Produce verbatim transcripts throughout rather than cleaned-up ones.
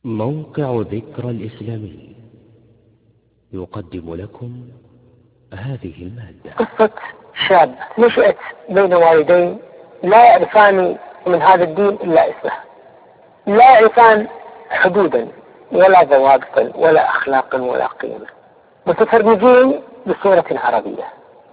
موقع ذكرى الإسلامي يقدم لكم هذه المادة. قصة شاب نشأت بين والدين لا يعرفان من هذا الدين إلا اسمه، لا يعرفان حدودا ولا ضوابطا ولا أخلاقا ولا قيم، متفرجين بصورة عربية.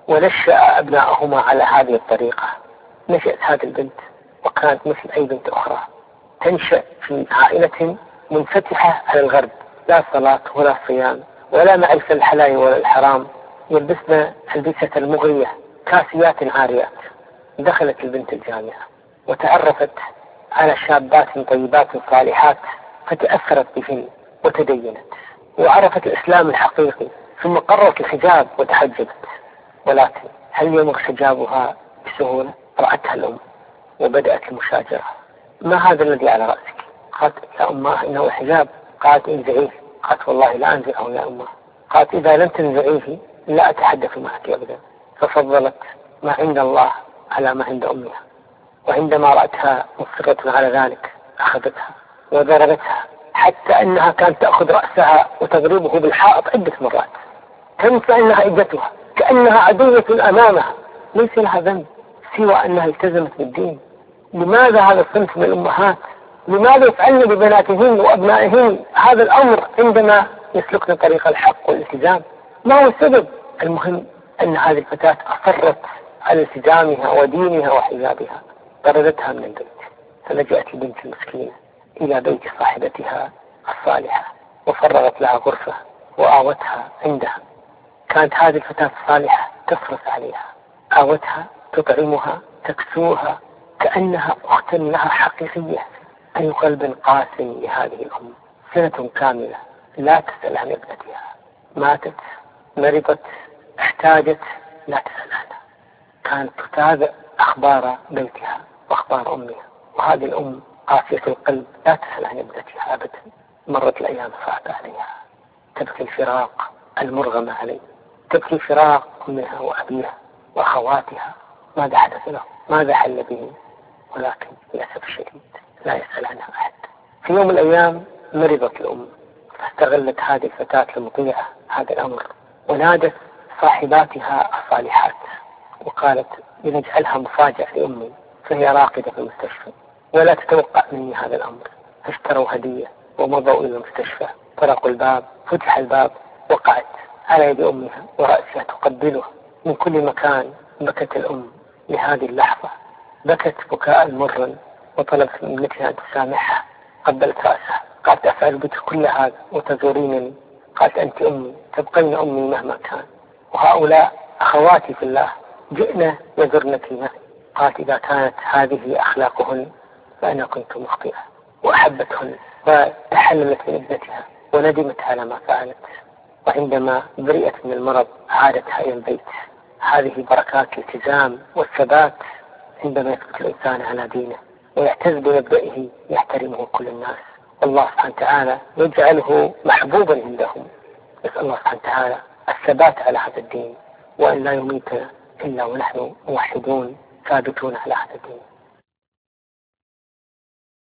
ونشأ أبناءهما على هذه الطريقة. نشأت هذه البنت وكانت مثل أي بنت أخرى، تنشأ في عائلة منفتحة على الغرب، لا صلاة ولا صيام ولا معرفة الحلال ولا الحرام، يلبسن البسة المغرية، كاسيات عاريات. دخلت البنت الجامعة وتعرفت على شابات طيبات صالحات، فتأثرت بهن وتدينت وعرفت الإسلام الحقيقي، ثم قررت الحجاب وتحجبت. ولكن هل يمر حجابها بسهولة؟ رأتها الأم وبدأت المشاجرة: ما هذا الذي على رأسك؟ قالت: يا أمه إنه الحجاب. قالت: انزعيه. قالت: والله لا أنزعه يا أمه. قالت: إذا لم تنزعيه لا أتحدث معك أبدا. ففضلت ما عند الله على ما عند أمها، وعندما رأتها مصرة على ذلك أخذتها وضربتها، حتى أنها كانت تأخذ رأسها وتضربه بالحائط عدة مرات، تنسى أنها ابنتها، كأنها عدوة أمامها، ليس لها ذنب سوى أنها التزمت بالدين. لماذا هذا الصنف من الأمهات؟ لماذا يفعلن ببناتهن وأبنائهن هذا الأمر عندما يسلكن طريق الحق والالتزام؟ ما هو السبب؟ المهم أن هذه الفتاة أصرت على التزامها ودينها وحجابها. طردتها من البيت، فلجأت البنت المسكينة إلى بيت صاحبتها الصالحة وفرغت لها غرفة وآوتها عندها. كانت هذه الفتاة الصالحة تصرف عليها، آوتها، تطعمها، تكسوها، كأنها أخت لها حقيقية. أي قلب قاسي لهذه الأم، سنة كاملة لا تسأل عن ابنتها، ماتت، مرضت، احتاجت، لا تسأل عنها. كانت تتابع أخبار بيتها وأخبار أمها، وهذه الأم قاسية القلب لا تسأل عن ابنتها أبدا. مرت الأيام صعبة عليها، تبكي الفراق المرغم عليه، تبكي فراق أمها وأبيها وأخواتها. ماذا حدث له؟ ماذا حل به؟ ولكن للأسف الشديد لا يسأل عنها أحد. في يوم من الأيام مرضت الأم، فاستغلت هذه الفتاة لمطيعة هذا الأمر، ونادت صاحباتها الصالحات وقالت: لنجعلها مفاجأة لأمي، فهي راقدة في المستشفى ولا تتوقع مني هذا الأمر. فاشتروا هدية ومضوا إلى المستشفى، طرقوا الباب، فتح الباب، وقعت على يد أمها ورأسها تقبلها من كل مكان. بكت الأم لهذه اللحظة، بكت بكاء مرا، وطلبت من ابنتها أن تسامحها. قبلت رأسها، قالت: أفعل بك كل هذا وتزورينني؟ قالت: أنت أمي، تبقين أمي مهما كان، وهؤلاء أخواتي في الله، جئنا يزرنك معي. قالت: إذا كانت هذه أخلاقهن فأنا كنت مخطئة. وأحبتهن وتحللت من ابنتها وندمت على ما فعلت. وعندما برئت من المرض عادتها إلى البيت. هذه بركات الالتزام والثبات عندما يثبت الإنسان على دينه ويعتز بمبدئه يحترمه كل الناس، والله سبحانه وتعالى يجعله محبوبا عندهم. نسأل الله سبحانه وتعالى الثبات على هذا الدين، وأن لا يميتنا إلا ونحن موحدون ثابتون على هذا الدين.